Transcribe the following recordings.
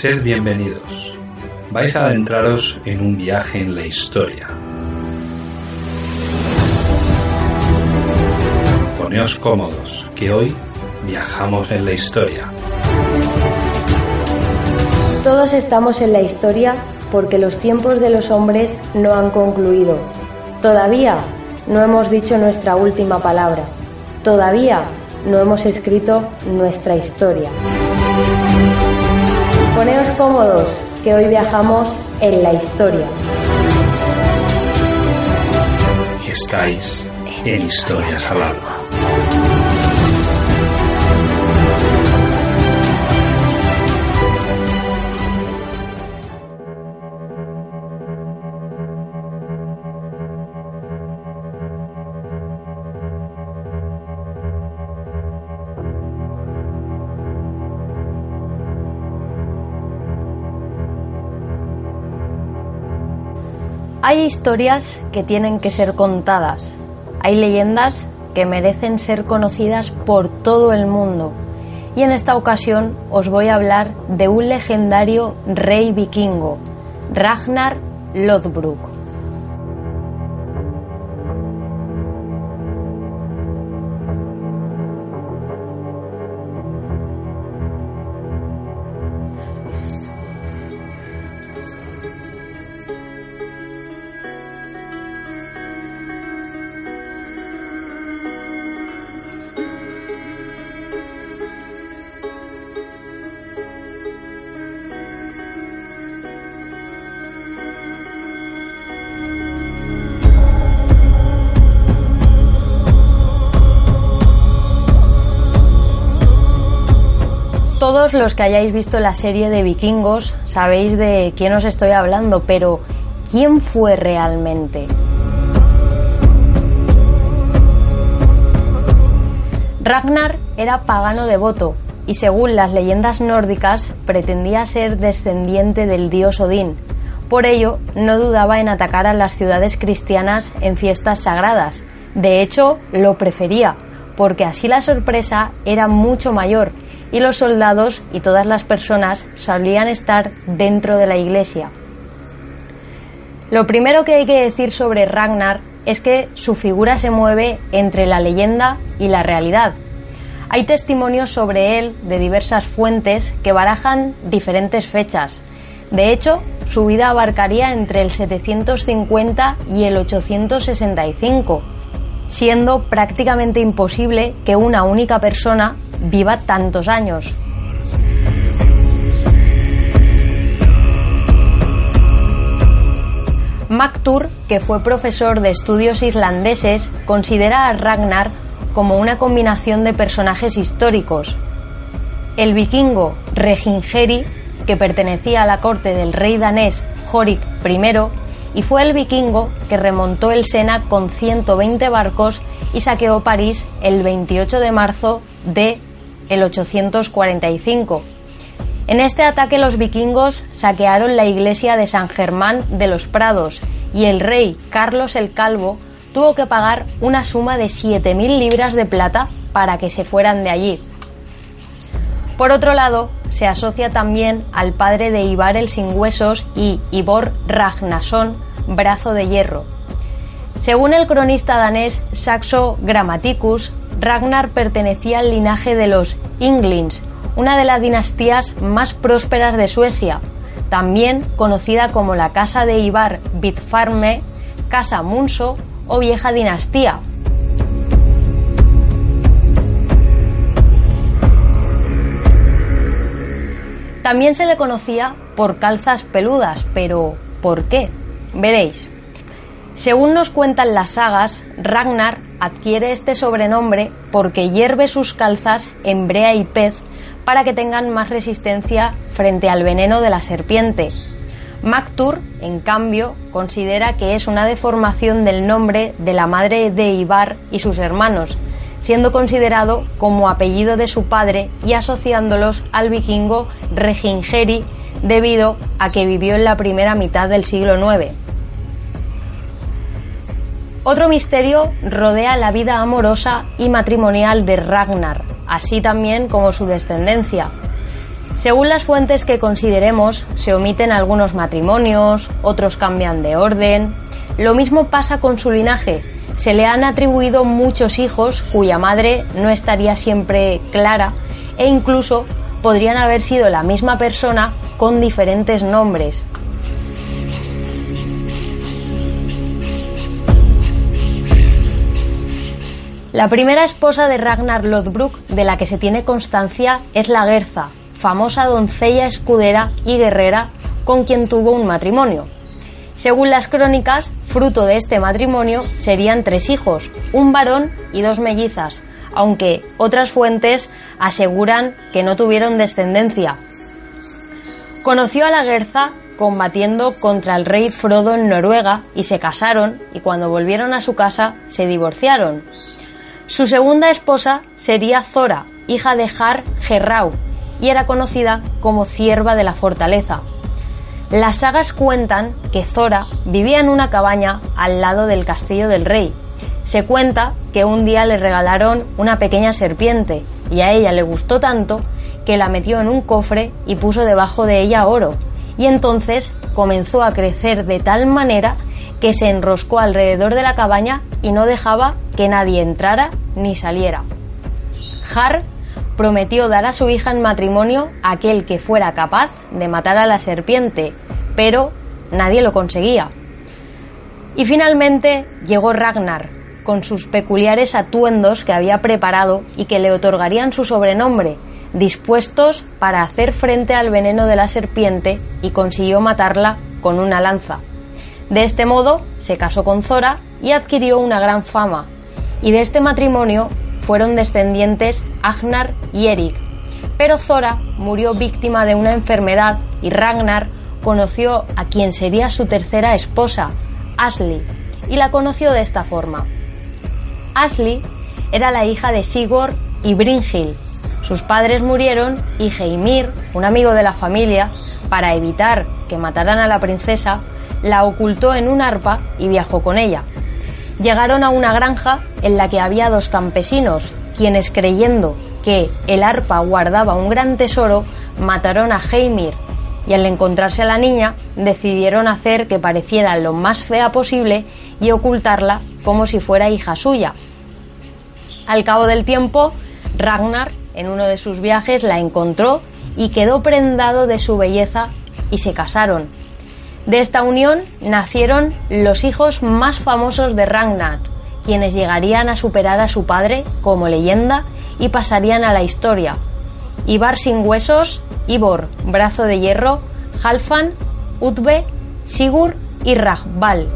Sed bienvenidos. Vais a adentraros en un viaje en la historia. Poneos cómodos, que hoy viajamos en la historia. Todos estamos en la historia porque los tiempos de los hombres no han concluido. Todavía no hemos dicho nuestra última palabra. Todavía no hemos escrito nuestra historia. Poneos cómodos, que hoy viajamos en la historia. Estáis en Historias al Alba. Hay historias que tienen que ser contadas. Hay leyendas que merecen ser conocidas por todo el mundo. Y en esta ocasión os voy a hablar de un legendario rey vikingo, Ragnar Lothbrok. Todos los que hayáis visto la serie de Vikingos sabéis de quién os estoy hablando, pero ¿quién fue realmente? Ragnar era pagano devoto y según las leyendas nórdicas pretendía ser descendiente del dios Odín. Por ello, no dudaba en atacar a las ciudades cristianas en fiestas sagradas. De hecho, lo prefería, porque así la sorpresa era mucho mayor y los soldados y todas las personas solían estar dentro de la iglesia. Lo primero que hay que decir sobre Ragnar es que su figura se mueve entre la leyenda y la realidad. Hay testimonios sobre él de diversas fuentes que barajan diferentes fechas. De hecho, su vida abarcaría entre el 750 y el 865, siendo prácticamente imposible que una única persona viva tantos años. Mactur, que fue profesor de estudios islandeses, considera a Ragnar como una combinación de personajes históricos. El vikingo Regingeri, que pertenecía a la corte del rey danés Horik I, y fue el vikingo que remontó el Sena con 120 barcos y saqueó París el 28 de marzo de el 845. En este ataque los vikingos saquearon la iglesia de San Germán de los Prados y el rey Carlos el Calvo tuvo que pagar una suma de 7.000 libras de plata para que se fueran de allí. Por otro lado, se asocia también al padre de Ivar el Sin Huesos y Ivor Ragnarsson, brazo de hierro. Según el cronista danés Saxo Grammaticus, Ragnar pertenecía al linaje de los Ynglings, una de las dinastías más prósperas de Suecia, también conocida como la Casa de Ivar Vidfarme, Casa Munso o Vieja Dinastía. También se le conocía por calzas peludas, pero ¿por qué? Veréis. Según nos cuentan las sagas, Ragnar adquiere este sobrenombre porque hierve sus calzas en brea y pez para que tengan más resistencia frente al veneno de la serpiente. Mactur, en cambio, considera que es una deformación del nombre de la madre de Ivar y sus hermanos, siendo considerado como apellido de su padre y asociándolos al vikingo Regingeri debido a que vivió en la primera mitad del siglo IX. Otro misterio rodea la vida amorosa y matrimonial de Ragnar, así también como su descendencia. Según las fuentes que consideremos, se omiten algunos matrimonios, otros cambian de orden. Lo mismo pasa con su linaje. Se le han atribuido muchos hijos cuya madre no estaría siempre clara e incluso podrían haber sido la misma persona con diferentes nombres. La primera esposa de Ragnar Lothbrok de la que se tiene constancia es Lagertha, famosa doncella escudera y guerrera con quien tuvo un matrimonio. Según las crónicas, fruto de este matrimonio serían 3 hijos, un varón y 2 mellizas, aunque otras fuentes aseguran que no tuvieron descendencia. Conoció a Lagertha combatiendo contra el rey Frodo en Noruega y se casaron, y cuando volvieron a su casa se divorciaron. Su segunda esposa sería Thora, hija de Har Gerrau, y era conocida como Cierva de la Fortaleza. Las sagas cuentan que Thora vivía en una cabaña al lado del castillo del rey. Se cuenta que un día le regalaron una pequeña serpiente y a ella le gustó tanto que la metió en un cofre y puso debajo de ella oro, y entonces comenzó a crecer de tal manera que se enroscó alrededor de la cabaña y no dejaba que nadie entrara ni saliera. Har prometió dar a su hija en matrimonio a aquel que fuera capaz de matar a la serpiente, pero nadie lo conseguía. Y finalmente llegó Ragnar, con sus peculiares atuendos que había preparado y que le otorgarían su sobrenombre, dispuestos para hacer frente al veneno de la serpiente, y consiguió matarla con una lanza. De este modo se casó con Thora y adquirió una gran fama, y de este matrimonio fueron descendientes Agnar y Erik, pero Thora murió víctima de una enfermedad y Ragnar conoció a quien sería su tercera esposa, Asli, y la conoció de esta forma. Asli era la hija de Sigurd y Brynhild. Sus padres murieron y Heimir, un amigo de la familia, para evitar que mataran a la princesa, la ocultó en un arpa y viajó con ella. Llegaron a una granja en la que había 2 campesinos, quienes, creyendo que el arpa guardaba un gran tesoro, mataron a Heimir, y al encontrarse a la niña decidieron hacer que pareciera lo más fea posible y ocultarla como si fuera hija suya. Al cabo del tiempo, Ragnar, en uno de sus viajes, la encontró y quedó prendado de su belleza y se casaron. De esta unión nacieron los hijos más famosos de Ragnar, quienes llegarían a superar a su padre como leyenda y pasarían a la historia: Ivar sin huesos, Ivor, brazo de hierro, Halfdan, Utve, Sigurd y Ragnvald.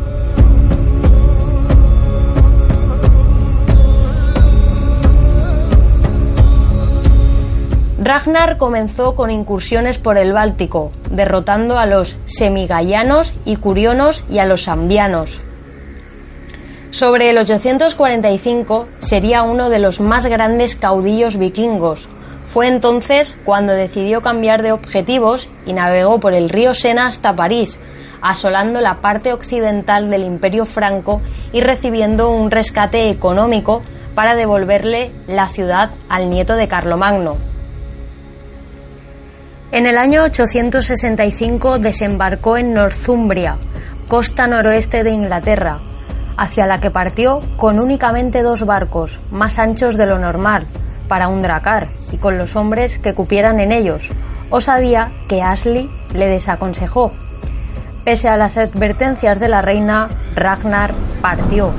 Ragnar comenzó con incursiones por el Báltico, derrotando a los semigallanos y curionos y a los sambianos. Sobre el 845 sería uno de los más grandes caudillos vikingos. Fue entonces cuando decidió cambiar de objetivos y navegó por el río Sena hasta París, asolando la parte occidental del Imperio franco y recibiendo un rescate económico para devolverle la ciudad al nieto de Carlomagno. En el año 865 desembarcó en Northumbria, costa noroeste de Inglaterra, hacia la que partió con únicamente 2 barcos, más anchos de lo normal, para un dracar, y con los hombres que cupieran en ellos, osadía que Asli le desaconsejó. Pese a las advertencias de la reina, Ragnar partió.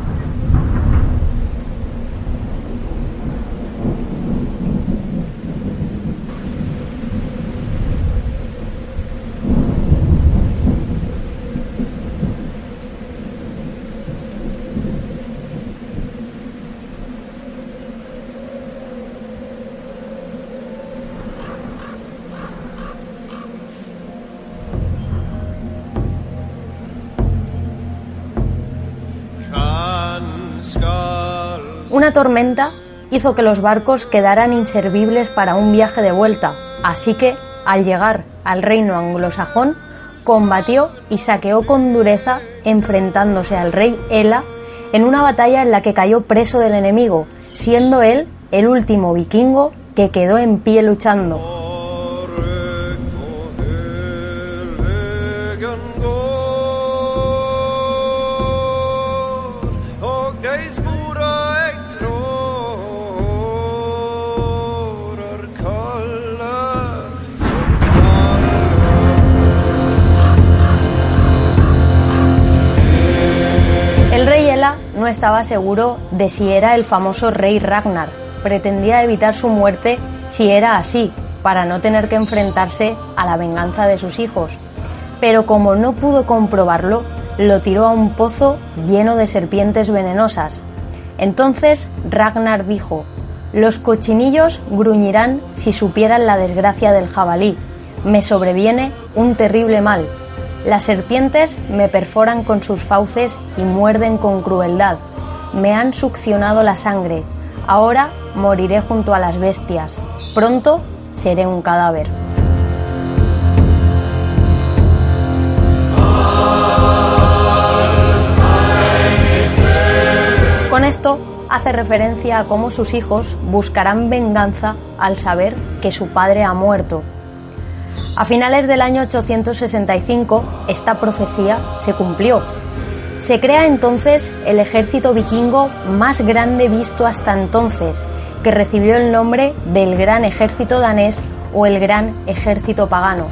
Una tormenta hizo que los barcos quedaran inservibles para un viaje de vuelta, así que, al llegar al reino anglosajón, combatió y saqueó con dureza, enfrentándose al rey Ela en una batalla en la que cayó preso del enemigo, siendo él el último vikingo que quedó en pie luchando. El rey Ela no estaba seguro de si era el famoso rey Ragnar. Pretendía evitar su muerte si era así, para no tener que enfrentarse a la venganza de sus hijos. Pero como no pudo comprobarlo, lo tiró a un pozo lleno de serpientes venenosas. Entonces Ragnar dijo: «Los cochinillos gruñirán si supieran la desgracia del jabalí. Me sobreviene un terrible mal. Las serpientes me perforan con sus fauces y muerden con crueldad. Me han succionado la sangre. Ahora moriré junto a las bestias. Pronto seré un cadáver». Con esto hace referencia a cómo sus hijos buscarán venganza al saber que su padre ha muerto. A finales del año 865, esta profecía se cumplió. Se crea entonces el ejército vikingo más grande visto hasta entonces, que recibió el nombre del Gran Ejército Danés o el Gran Ejército Pagano.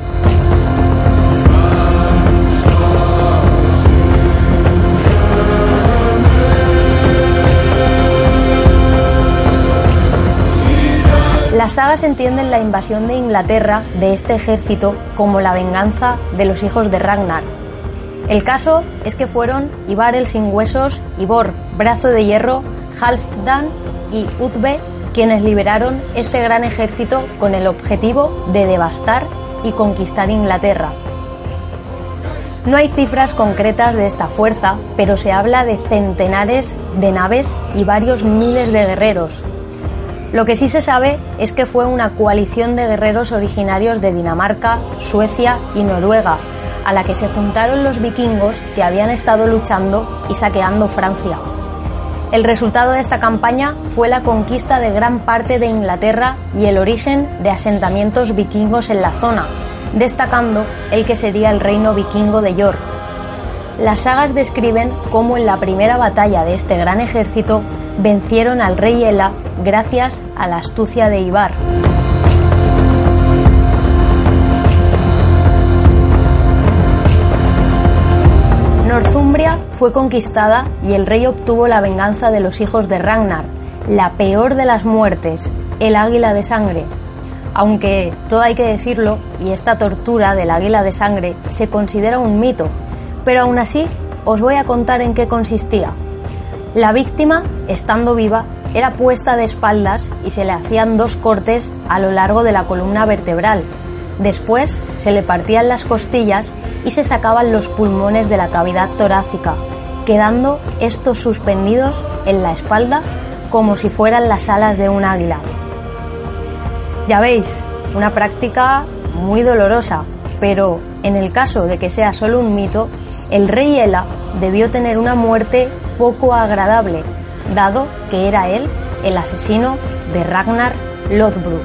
Las sagas entienden la invasión de Inglaterra de este ejército como la venganza de los hijos de Ragnar. El caso es que fueron Ivar el sin huesos, Ivor, brazo de hierro, Halfdan y Utbe quienes liberaron este gran ejército con el objetivo de devastar y conquistar Inglaterra. No hay cifras concretas de esta fuerza, pero se habla de centenares de naves y varios miles de guerreros. Lo que sí se sabe es que fue una coalición de guerreros originarios de Dinamarca, Suecia y Noruega, a la que se juntaron los vikingos que habían estado luchando y saqueando Francia. El resultado de esta campaña fue la conquista de gran parte de Inglaterra y el origen de asentamientos vikingos en la zona, destacando el que sería el reino vikingo de York. Las sagas describen cómo en la primera batalla de este gran ejército vencieron al rey Ela gracias a la astucia de Ivar. Northumbria fue conquistada y el rey obtuvo la venganza de los hijos de Ragnar, la peor de las muertes, el águila de sangre. Aunque, todo hay que decirlo, y esta tortura del águila de sangre se considera un mito, pero aún así os voy a contar en qué consistía. La víctima, estando viva, era puesta de espaldas y se le hacían 2 cortes a lo largo de la columna vertebral. Después se le partían las costillas y se sacaban los pulmones de la cavidad torácica, quedando estos suspendidos en la espalda como si fueran las alas de un águila. Ya veis, una práctica muy dolorosa, pero en el caso de que sea solo un mito, el rey Ela debió tener una muerte poco agradable, dado que era él el asesino de Ragnar Lothbrok.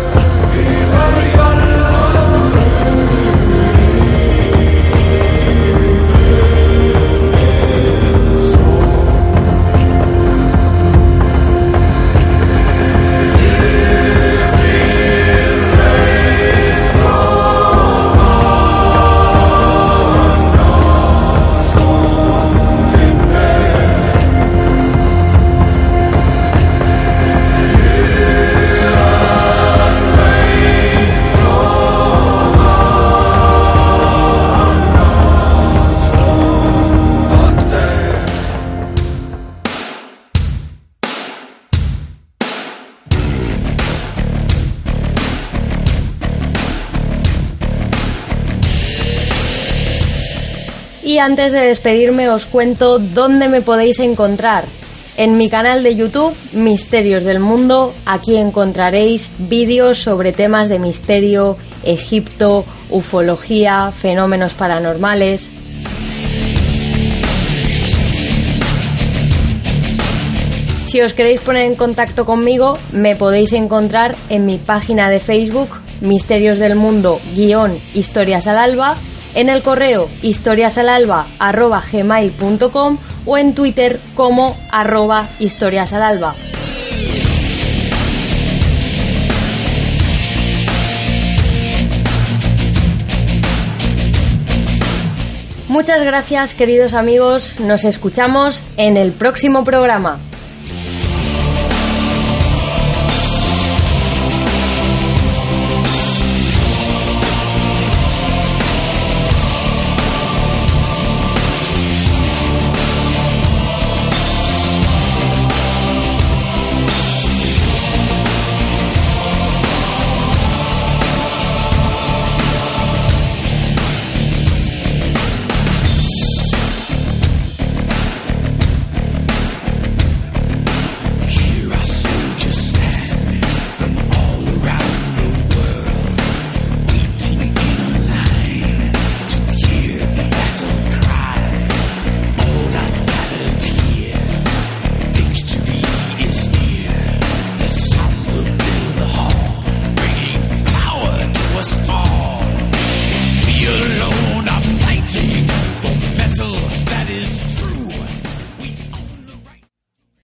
Y antes de despedirme os cuento dónde me podéis encontrar. En mi canal de YouTube, Misterios del Mundo, aquí encontraréis vídeos sobre temas de misterio, Egipto, ufología, fenómenos paranormales. Si os queréis poner en contacto conmigo, me podéis encontrar en mi página de Facebook, Misterios del Mundo _Historias al Alba, en el correo historiasalalba@gmail.com o en Twitter como @historiasalalba. Muchas gracias, queridos amigos. Nos escuchamos en el próximo programa.